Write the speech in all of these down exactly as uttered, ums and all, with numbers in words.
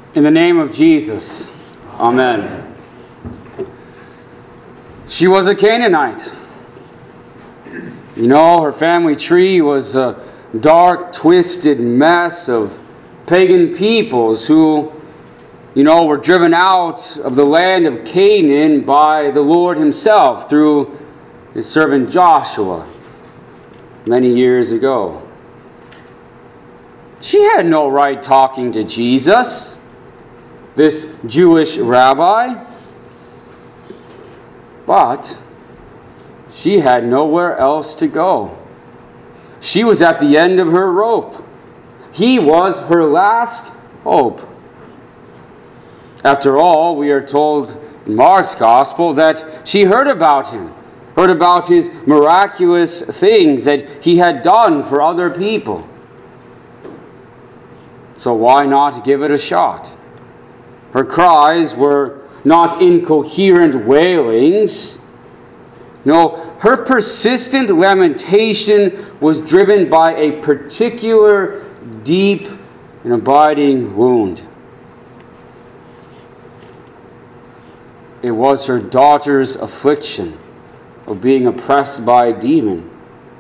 In the name of Jesus, amen. She was a Canaanite. You know, her family tree was a dark, twisted mess of pagan peoples who, you know, were driven out of the land of Canaan by the Lord himself through his servant Joshua many years ago. She had no right talking to Jesus, this Jewish rabbi, but she had nowhere else to go. She was at the end of her rope. He was her last hope. After all, we are told in Mark's Gospel that she heard about him, heard about his miraculous things that he had done for other people. So why not give it a shot? Her cries were not incoherent wailings. No, her persistent lamentation was driven by a particular deep and abiding wound. It was her daughter's affliction of being oppressed by a demon.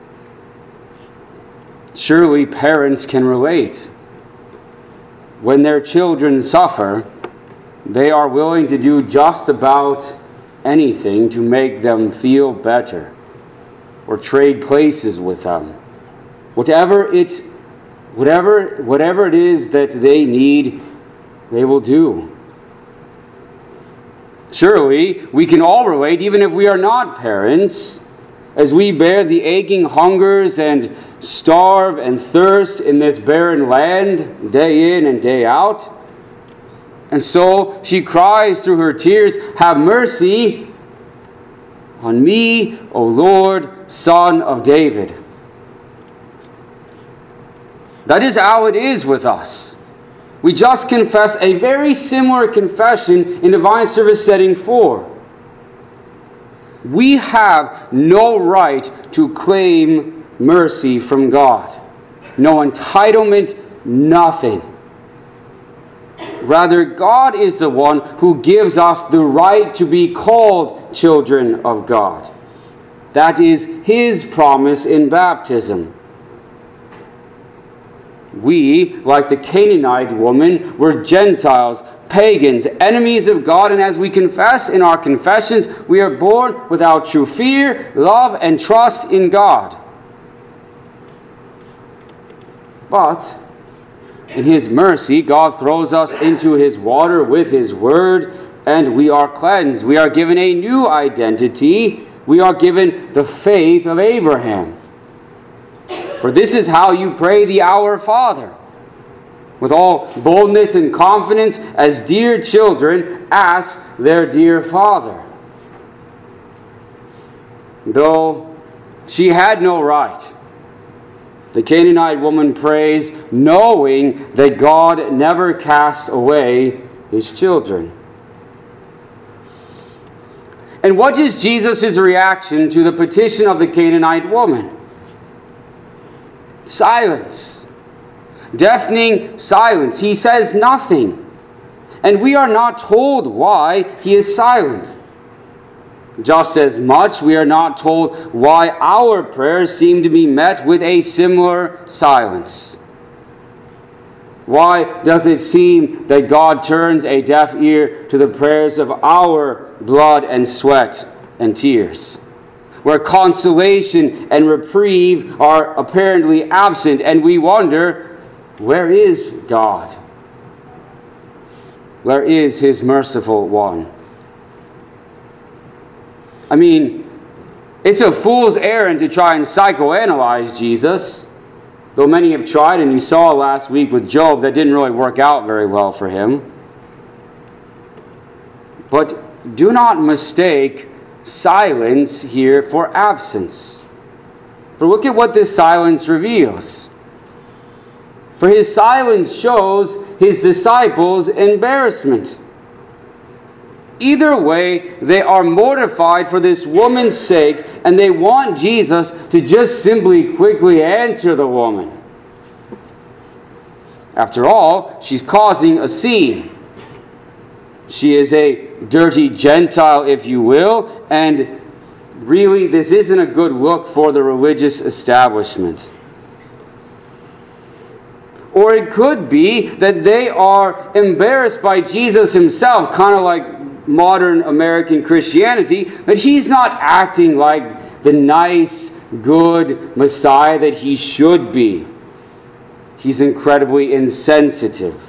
Surely parents can relate. When their children suffer, they are willing to do just about anything to make them feel better or trade places with them. Whatever it, whatever, whatever it is that they need, they will do. Surely, we can all relate, even if we are not parents, as we bear the aching hungers and starve and thirst in this barren land, day in and day out. And so she cries through her tears, "Have mercy on me, O Lord, Son of David." That is how it is with us. We just confessed a very similar confession in Divine Service Setting four. We have no right to claim mercy from God. No entitlement, nothing. Rather, God is the one who gives us the right to be called children of God. That is His promise in baptism. We, like the Canaanite woman, were Gentiles, pagans, enemies of God, and as we confess in our confessions, we are born without true fear, love, and trust in God. But in His mercy, God throws us into His water with His word, and we are cleansed. We are given a new identity. We are given the faith of Abraham. For this is how you pray the Our Father. With all boldness and confidence, as dear children ask their dear Father. Though she had no right, the Canaanite woman prays, knowing that God never casts away His children. And what is Jesus' reaction to the petition of the Canaanite woman? Silence. Deafening silence. He says nothing. And we are not told why He is silent. Just as much, we are not told why our prayers seem to be met with a similar silence. Why does it seem that God turns a deaf ear to the prayers of our blood and sweat and tears? Where consolation and reprieve are apparently absent, and we wonder, where is God? Where is His merciful one? I mean, it's a fool's errand to try and psychoanalyze Jesus, though many have tried, and you saw last week with Job, that didn't really work out very well for him. But do not mistake silence here for absence. For look at what this silence reveals. For His silence shows His disciples' embarrassment. Either way, they are mortified for this woman's sake, and they want Jesus to just simply quickly answer the woman. After all, she's causing a scene. She is a dirty Gentile, if you will, and really this isn't a good look for the religious establishment. Or it could be that they are embarrassed by Jesus himself, kind of like modern American Christianity, that he's not acting like the nice, good Messiah that he should be. He's incredibly insensitive.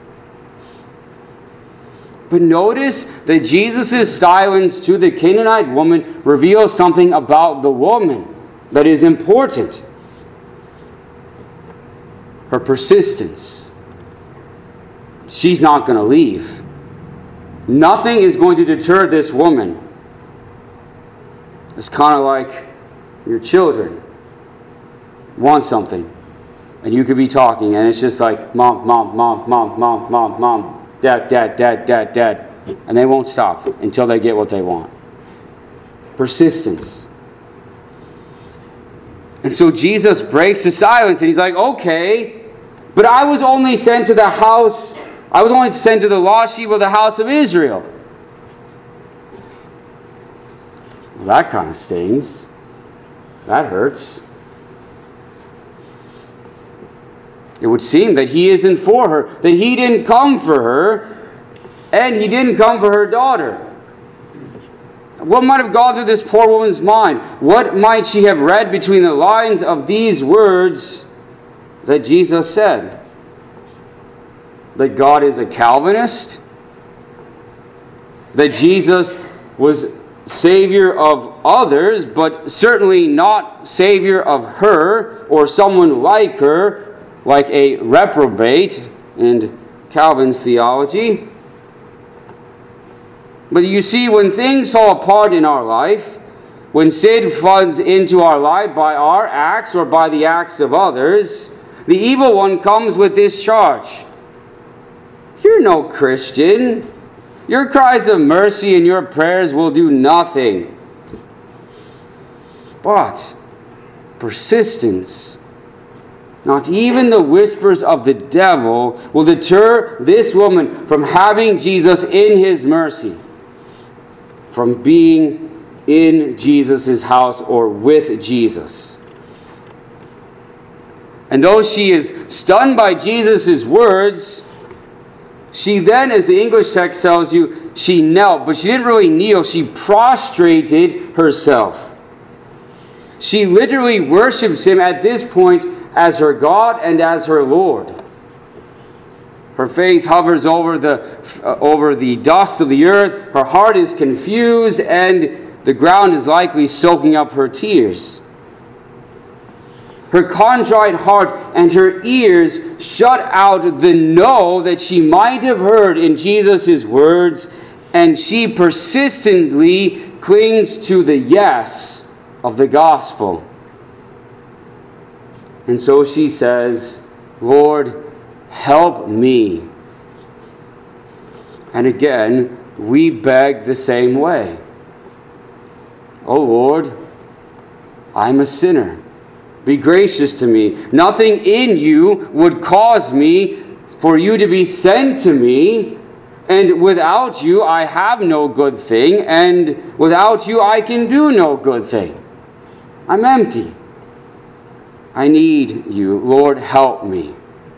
But notice that Jesus' silence to the Canaanite woman reveals something about the woman that is important. Her persistence. She's not going to leave. Nothing is going to deter this woman. It's kind of like your children want something, and you could be talking, and it's just like, mom, mom, mom, mom, mom, mom, mom, dad, dad, dad, dad, dad, and they won't stop until they get what they want. Persistence. And so Jesus breaks the silence, and he's like, okay, but I was only sent to the house, I was only sent to the lost sheep of the house of Israel. Well, that kind of stings. That hurts. It would seem that he isn't for her, that he didn't come for her, and he didn't come for her daughter. What might have gone through this poor woman's mind? What might she have read between the lines of these words that Jesus said? That God is a Calvinist? That Jesus was Savior of others, but certainly not Savior of her or someone like her, like a reprobate in Calvin's theology? But you see, when things fall apart in our life, when sin floods into our life by our acts or by the acts of others, the evil one comes with this charge. You're no Christian. Your cries of mercy and your prayers will do nothing. But persistence, not even the whispers of the devil, will deter this woman from having Jesus in his mercy, from being in Jesus' house or with Jesus. And though she is stunned by Jesus' words, she then, as the English text tells you, she knelt, but she didn't really kneel. She prostrated herself. She literally worships him at this point as her God and as her Lord. Her face hovers over the, uh, over the dust of the earth. Her heart is confused, and the ground is likely soaking up her tears. Her contrite heart and her ears shut out the no that she might have heard in Jesus' words, and she persistently clings to the yes of the gospel. And so she says, Lord, help me. And again, we beg the same way. Oh Lord, I'm a sinner. Be gracious to me. Nothing in you would cause me for you to be sent to me, and without you I have no good thing, and without you I can do no good thing. I'm empty. I need you. Lord, help me.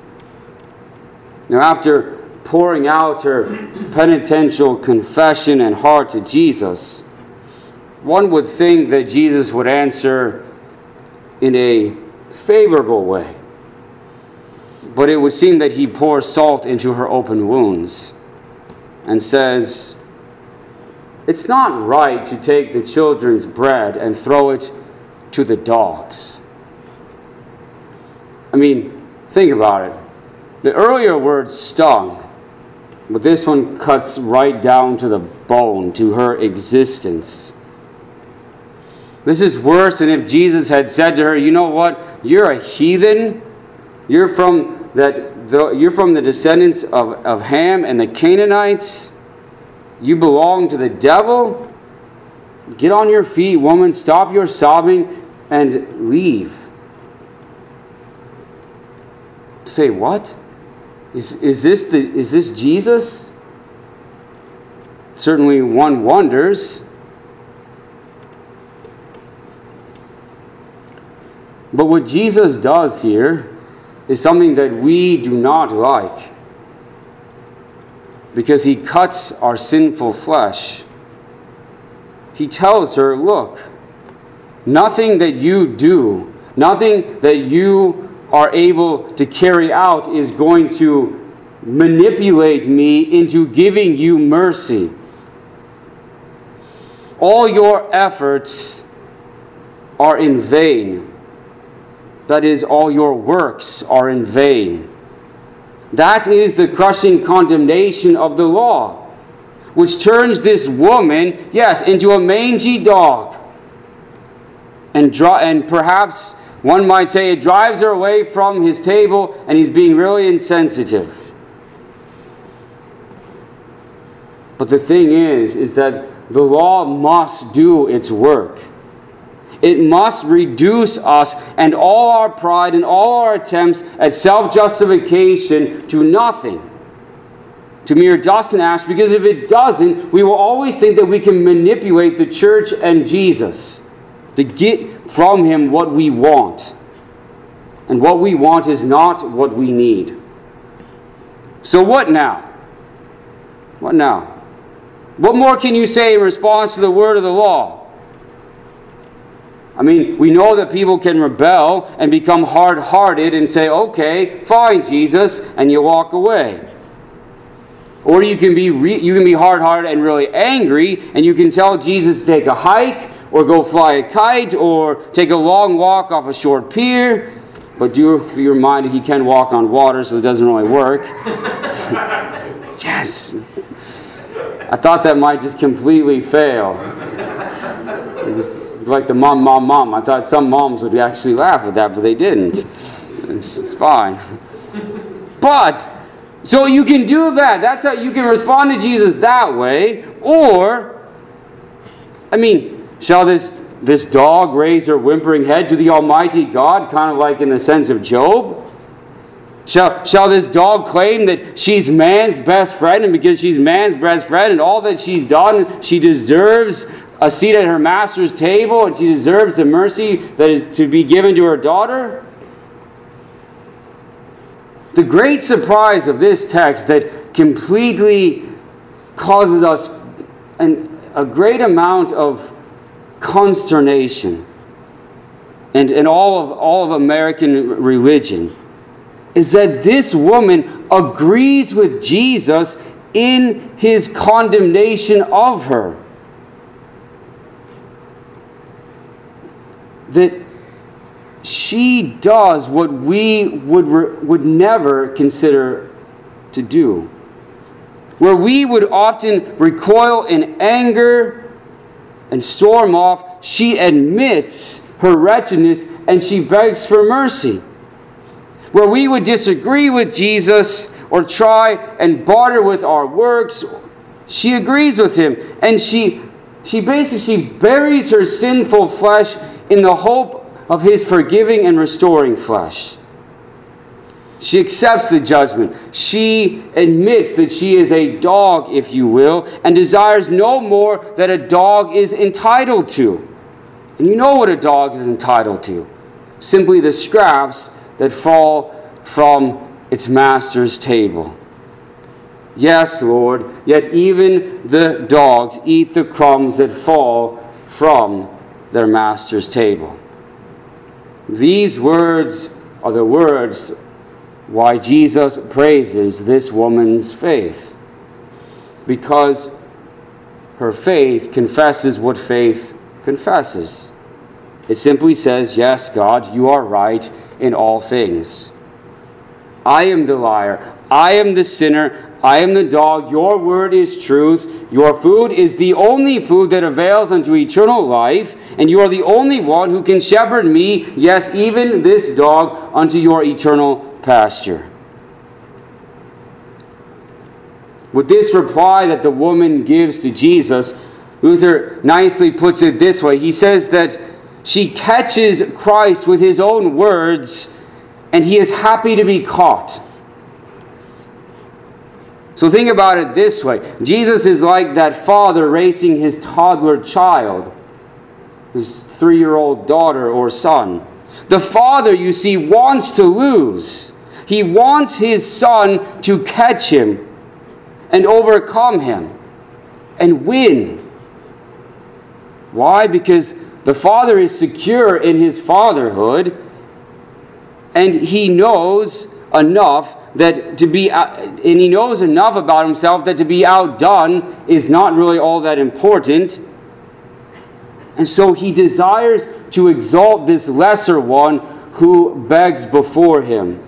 Now, after pouring out her penitential confession and heart to Jesus, one would think that Jesus would answer in a favorable way. But it would seem that he pours salt into her open wounds and says, it's not right to take the children's bread and throw it to the dogs. I mean, think about it. The earlier words stung, but this one cuts right down to the bone, to her existence. This is worse than if Jesus had said to her, you know what, you're a heathen. You're from that. The, you're from the descendants of, of Ham and the Canaanites. You belong to the devil. Get on your feet, woman. Stop your sobbing and leave. Say what? Is, is this the is this Jesus? Certainly one wonders. But what Jesus does here is something that we do not like, because he cuts our sinful flesh. He tells her, look, nothing that you do, nothing that you are able to carry out is going to manipulate me into giving you mercy. All your efforts are in vain. That is, all your works are in vain. That is the crushing condemnation of the law, which turns this woman, yes, into a mangy dog. And, dri- and perhaps one might say it drives her away from his table, and he's being really insensitive. But the thing is, is that the law must do its work. It must reduce us and all our pride and all our attempts at self-justification to nothing, to mere dust and ash, because if it doesn't, we will always think that we can manipulate the church and Jesus to get from him what we want. And what we want is not what we need. So what now? What now? What more can you say in response to the word of the law? I mean, we know that people can rebel and become hard-hearted and say, okay, fine, Jesus, and you walk away. Or you can be re- you can be hard-hearted and really angry, and you can tell Jesus to take a hike, or go fly a kite, or take a long walk off a short pier. But do be reminded he can walk on water, so it doesn't really work. Yes! I thought that might just completely fail. It was like the mom, mom, mom. I thought some moms would actually laugh at that, but they didn't. It's, it's fine. But, so you can do that. That's how you can respond to Jesus that way. Or, I mean, shall this, this dog raise her whimpering head to the Almighty God, kind of like in the sense of Job? Shall, shall this dog claim that she's man's best friend, and because she's man's best friend and all that she's done, she deserves a seat at her master's table and she deserves the mercy that is to be given to her daughter? The great surprise of this text that completely causes us an, a great amount of consternation and, and all of all of American religion is that this woman agrees with Jesus in his condemnation of her. That she does what we would, would never consider to do. Where we would often recoil in anger and storm off, she admits her wretchedness and she begs for mercy. Where we would disagree with Jesus or try and barter with our works, she agrees with him. And she, she basically buries her sinful flesh in the hope of his forgiving and restoring flesh. She accepts the judgment. She admits that she is a dog, if you will, and desires no more that a dog is entitled to. And you know what a dog is entitled to. Simply the scraps that fall from its master's table. Yes, Lord, yet even the dogs eat the crumbs that fall from their master's table. These words are the words why Jesus praises this woman's faith. Because her faith confesses what faith confesses. It simply says, yes, God, you are right in all things. I am the liar. I am the sinner. I am the dog. Your word is truth. Your food is the only food that avails unto eternal life. And you are the only one who can shepherd me, yes, even this dog, unto your eternal pasture. With this reply that the woman gives to Jesus, Luther nicely puts it this way. He says that she catches Christ with his own words, and he is happy to be caught. So think about it this way. Jesus is like that father racing his toddler child, his three-year-old daughter or son. The father, you see, wants to lose. He wants his son to catch him and overcome him and win. Why? Because the father is secure in his fatherhood, and he knows enough that to be, and he knows enough about himself that to be outdone is not really all that important. And so he desires to exalt this lesser one who begs before him.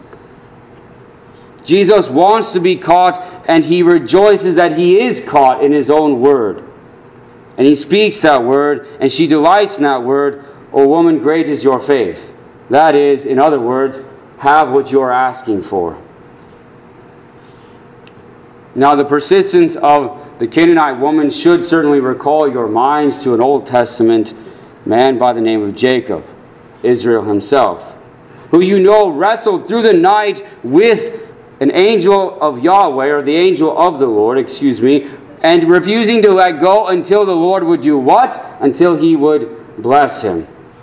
Jesus wants to be caught, and he rejoices that he is caught in his own word. And he speaks that word, and she delights in that word. O woman, great is your faith. That is, in other words, have what you are asking for. Now, the persistence of the Canaanite woman should certainly recall your minds to an Old Testament man by the name of Jacob, Israel himself, who you know wrestled through the night with an angel of Yahweh, or the angel of the Lord, excuse me, and refusing to let go until the Lord would do what? Until he would bless him.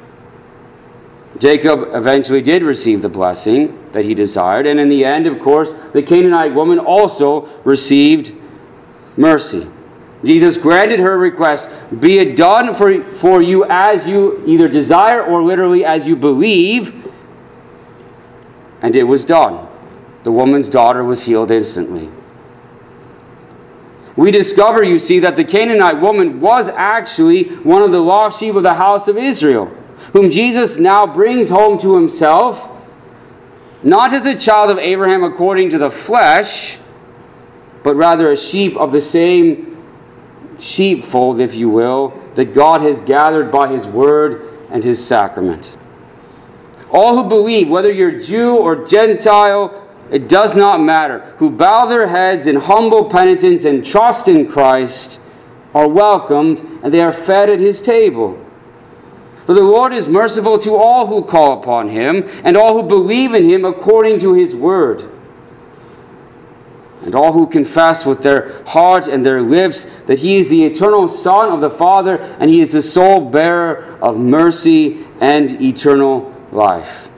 Jacob eventually did receive the blessing that he desired, and in the end, of course, the Canaanite woman also received mercy. Jesus granted her request, be it done for, for you as you either desire or literally as you believe, and it was done. The woman's daughter was healed instantly. We discover, you see, that the Canaanite woman was actually one of the lost sheep of the house of Israel, whom Jesus now brings home to himself, not as a child of Abraham according to the flesh, but rather a sheep of the same sheepfold, if you will, that God has gathered by his word and his sacrament. All who believe, whether you're Jew or Gentile, it does not matter, who bow their heads in humble penitence and trust in Christ, are welcomed, and they are fed at his table. For the Lord is merciful to all who call upon him, and all who believe in him according to his word. And all who confess with their heart and their lips that he is the eternal Son of the Father, and he is the sole bearer of mercy and eternal life.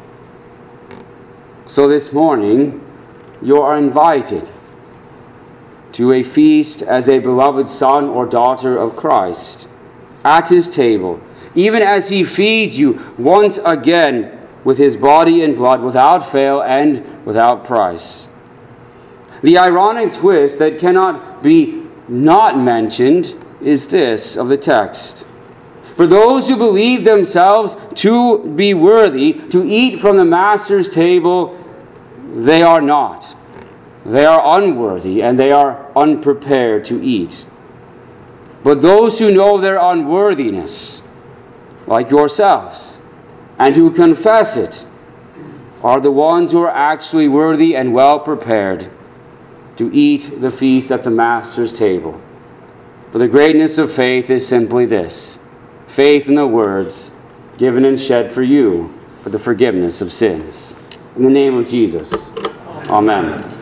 So this morning, you are invited to a feast as a beloved son or daughter of Christ at his table, even as he feeds you once again with his body and blood without fail and without price. The ironic twist that cannot be not mentioned is this of the text. For those who believe themselves to be worthy to eat from the Master's table, they are not. They are unworthy, and they are unprepared to eat. But those who know their unworthiness, like yourselves, and who confess it, are the ones who are actually worthy and well prepared to eat the feast at the Master's table. For the greatness of faith is simply this: faith in the words given and shed for you for the forgiveness of sins. In the name of Jesus, amen.